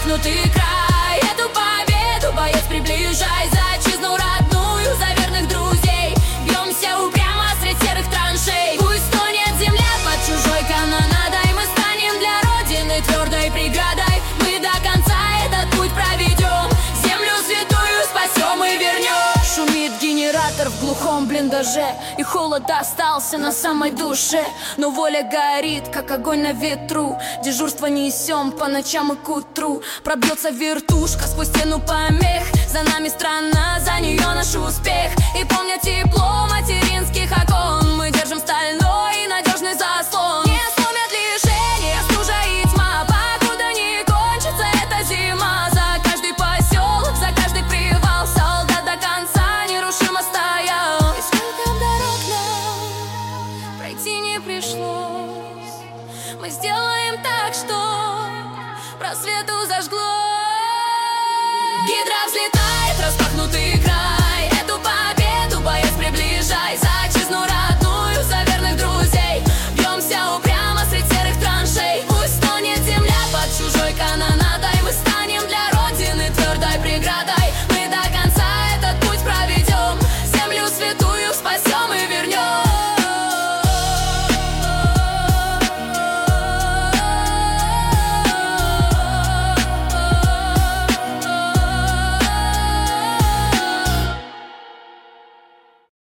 замкнутый край. Эту победу, боец, приближай. За отчизну родную, за верных друзей. Бьемся упрямо средь серых траншей. Пусть тонет земля под чужой канонадой. Мы станем для родины твердой преградой. Мы до конца этот путь проведем. Землю святую спасем и вернем. Шумит генератор в глухом блиндаже, и холод остался на самой душе. Но воля горит, как огонь на ветру. Дежурство несем по ночам и к утру. Пробьется вертушка сквозь стену помех. За нами страна, за нее наш успех. И помня тепло материнских окон, мы держим стальной и надежный заслон. Не сломят лишения, стужа и тьма, покуда не кончится эта зима. За каждый поселок, за каждый привал солдат до конца нерушимо стоял. И сколько б дорог нам пройти не пришлось, мы сделаем так, что просвету зажгло. Гидра взлетает, распахнутый край. Эту победу, боец, приближай. За отчизну родную, за верных друзей. Бьемся упрямо средь серых траншей. Пусть тонет земля под чужой канонадой. Мы станем для родины твердой преградой.